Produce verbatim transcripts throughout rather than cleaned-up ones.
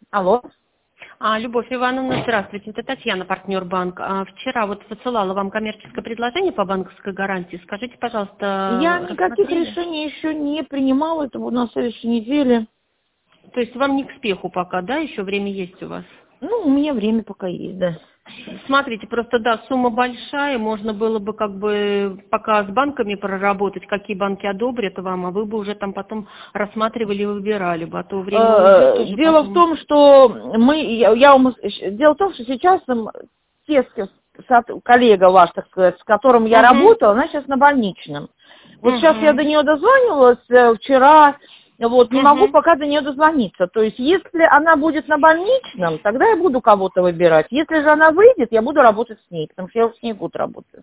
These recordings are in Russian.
Алло. А, Любовь Ивановна, здравствуйте. Это Татьяна, партнер банк. А, вчера вот высылала вам коммерческое предложение по банковской гарантии. Скажите, пожалуйста, Я никаких рассмотрели? решений еще не принимала, это будет на следующей неделе. То есть вам не к спеху пока, да? Еще время есть у вас? Ну, у меня время пока есть, да. Смотрите, просто да, сумма большая, можно было бы как бы пока с банками проработать, какие банки одобрят вам, а вы бы уже там потом рассматривали и выбирали бы, а то время уйдет тоже Дело потом. в том, что мы, я, я вам- дело в том, что сейчас м, те, с- со- коллега ваш, так сказать, с которым я Мгм. работала, она сейчас на больничном. Вот сейчас я до Мгм. нее дозванивалась э, вчера, вот, не могу Мгм. пока до нее дозвониться. То есть, если она будет на больничном, тогда я буду кого-то выбирать. Если же она выйдет, я буду работать с ней, потому что я уже с ней год работаю.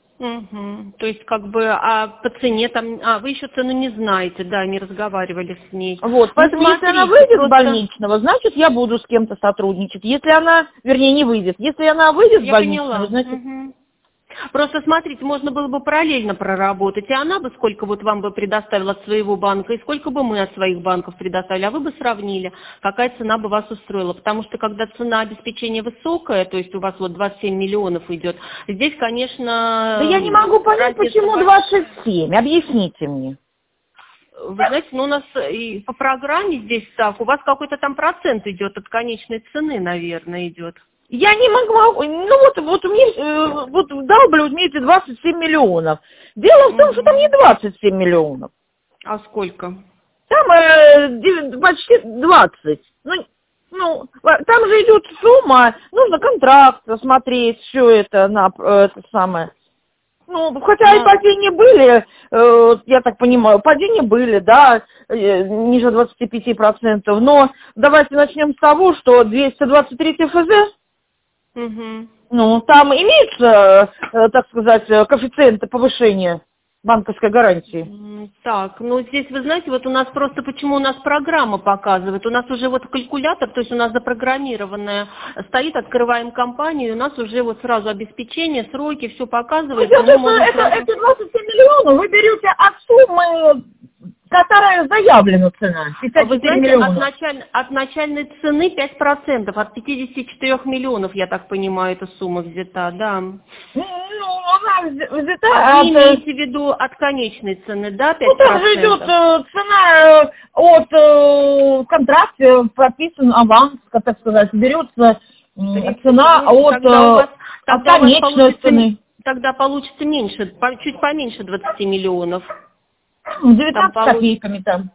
Мгм. То есть как бы, а по цене там, а вы еще цену не знаете, да, не разговаривали с ней. Вот, Ну поэтому если она смотрите, выйдет с просто больничного, значит, я буду с кем-то сотрудничать. Если она, вернее, не выйдет. Если она выйдет с я больничного, поняла. значит, Мгм. Просто смотрите, можно было бы параллельно проработать, и она бы сколько вот вам бы предоставила от своего банка, и сколько бы мы от своих банков предоставили, а вы бы сравнили, какая цена бы вас устроила. Потому что когда цена обеспечения высокая, то есть у вас вот двадцать семь миллионов идет, здесь, да конечно, я не могу понять, разница почему большая. двадцать семь. Объясните мне. Вы знаете, ну у нас и по программе здесь так, у вас какой-то там процент идет от конечной цены, наверное, идет. Я не могла, ну вот, вот мне, э, вот вдалбливают мне эти двадцать семь миллионов. Дело в том, что там не Мгм. двадцать семь миллионов. А сколько? Там э, дев- почти двадцать. Ну, ну, во- там же идет сумма, нужно контракт смотреть, все это на э, это самое. Ну, хотя и На- падения были, э, я так понимаю, падения были, да, э, ниже двадцати пяти процентов, но давайте начнем с того, что двести двадцать три эф зэ, Мгм. ну, там имеются, э, так сказать, э, коэффициенты повышения банковской гарантии. М, Так, ну здесь, вы знаете, вот у нас просто, почему у нас программа показывает, у нас уже вот калькулятор, то есть у нас запрограммированная стоит, открываем компанию, у нас уже вот сразу обеспечение, сроки, все Ну, показывается, дело в мы том, что можем это, сразу... эти двадцать семь миллионов вы берете от суммы, которая заявлена цена, пятьдесят Вы четыре знаете, от, миллиона. началь- от начальной цены пять процентов, от пятидесяти четырёх миллионов, я так понимаю, эта сумма взята, да. Ну, она вз- А взята вы от... э, имеете в виду от конечной цены, да, Ну, пять там же идет процентов? э, цена э, от э, контракта, прописан аванс, как так сказать, берется м, тридцать цена восемь, от, тогда у э, вас, от тогда у вас конечной получится, цены. тогда получится меньше, по- чуть поменьше двадцати миллионов. Ну, Там девятнадцать получится, копейками там.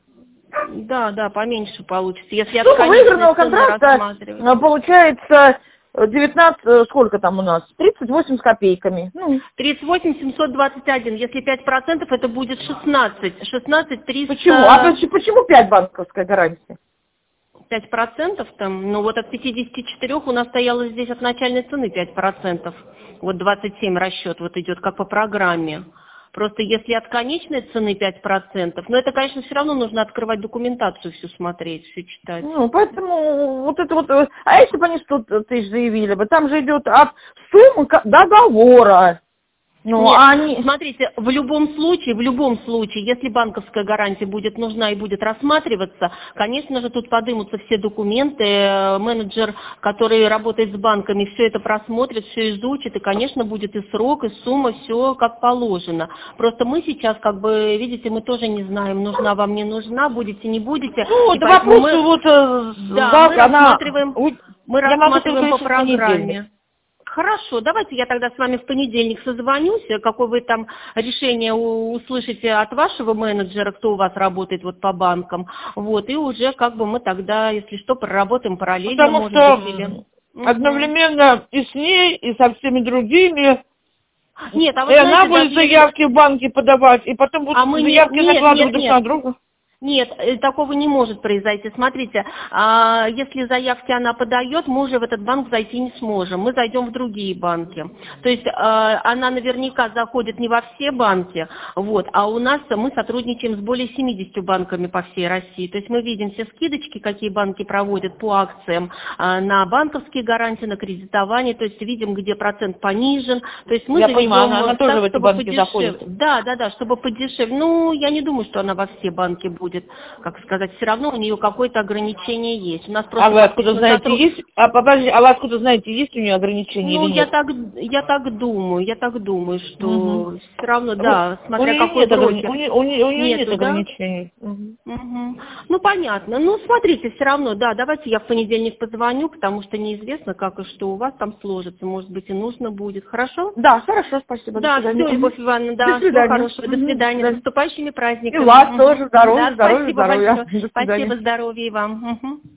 да, да, поменьше получится, если от Сумма конечной выигранного цены контракта рассматривать. э, получается э, девятнадцать, э, сколько там у нас? тридцать восемь с копейками. Ну, тридцать восемь семьсот двадцать один, если пять процентов, это будет шестнадцать, шестнадцать почему? А триста, почему, почему пять банковская гарантия? пять процентов там, ну вот от пятидесяти четырёх у нас стояло здесь от начальной цены пять процентов, вот двадцать семь расчет вот идет как по программе. Просто если от конечной цены пять процентов, но это, конечно, все равно нужно открывать документацию, всю смотреть, все читать. Ну, поэтому вот это вот... э, А если бы они сто тысяч заявили бы, там же идет от суммы ко- договора. Ну, Нет, а они... смотрите, в любом случае, в любом случае, если банковская гарантия будет нужна и будет рассматриваться, конечно же, тут подымутся все документы, э, менеджер, который работает с банками, все это просмотрит, все изучит, и, конечно, будет и срок, и сумма, все как положено. Просто мы сейчас, как бы, видите, мы тоже не знаем, нужна вам, не нужна, будете, не будете, Ну, вот и поэтому вопрос, мы, вот, э, да, как мы она... рассматриваем, Ой, мы я могу только рассматриваем по еще в понедельник. программе. Хорошо, давайте я тогда с вами в понедельник созвонюсь, какое вы там решение у- услышите от вашего менеджера, кто у вас работает вот по банкам, вот, и уже как бы мы тогда, если что, проработаем параллельно, Потому может что быть, или... м, Мгм. одновременно и с ней, и со всеми другими, Нет, а и вы она знаете, будет даже если... заявки в банке подавать, и потом А будут мы не... заявки Нет, накладывать нет, друг нет. на друга. Нет, э, такого не может произойти. Смотрите, а, если заявки она подает, мы уже в этот банк зайти не сможем. Мы зайдем в другие банки. То есть а, она наверняка заходит не во все банки, вот, а у нас мы сотрудничаем с более семидесятью банками по всей России. То есть мы видим все скидочки, какие банки проводят по акциям а, на банковские гарантии, на кредитование. То есть видим, где процент понижен. То есть мы Я понимаю, она, заведем она тоже так, в эти чтобы банки подешевле. заходит. Да, да, да, чтобы подешевле. Ну, я не думаю, что она во все банки будет. будет, как сказать, все равно у нее какое-то ограничение есть. У нас просто А вы откуда знаете, сотру... есть? А, подожди, а вы откуда знаете, есть у нее ограничения Ну, или я нет? так, я так думаю, я так думаю, что Угу. все равно, У, да, у смотря нее какой нет, ограни... брокер. у нее, у нее, у нее нет Нету, да? ограничений. Угу. Мгм. Ну, понятно. Ну, смотрите, все равно, да, давайте я в понедельник позвоню, потому что неизвестно, как и что у вас там сложится. Может быть, и нужно будет. Хорошо? Да, хорошо, спасибо, до Да, свидания. все, Мгм. Любовь Ивановна, До да, всего свидания. хорошего. До Мгм. До свидания. С свидания. наступающими И праздниками. вас Мгм. тоже здоровья, Да, здоровья, спасибо здоровья. большое. До свидания. Спасибо, здоровья и вам. Мгм.